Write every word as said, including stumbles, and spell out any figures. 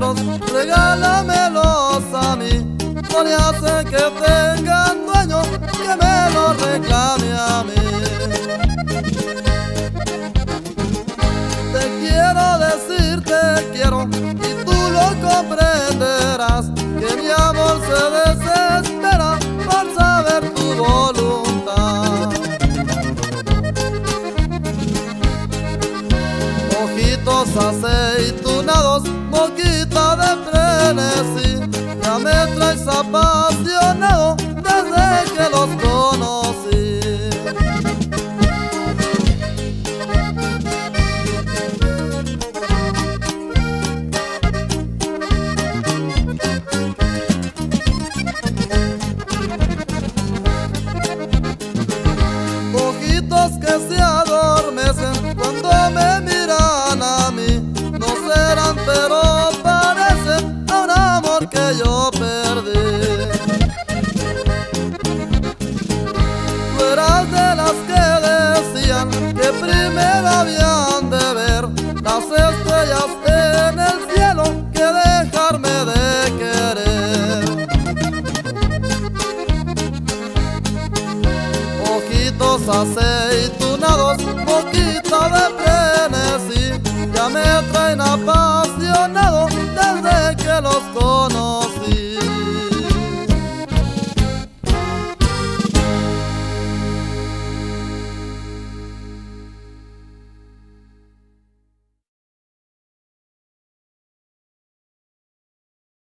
ojitos, regálamelos a mí. No le hacen que tengan dueño, que me lo reclame a mí. Te quiero decir te quiero y tú lo comprenderás, que mi amor se desespera por saber tu voluntad. Ojitos aceitunados, boquita de frenesí, ya me traes apasionado desde que los conocí. Ojitos que se adormecen cuando me miran a mí, no serán pero parecen a un amor que yo perdí. Tú eras de las que decían que primero habían de ver las estrellas en el cielo que dejarme de querer. Ojitos aceitunados, boquita de frenesí, ya me traen a paz.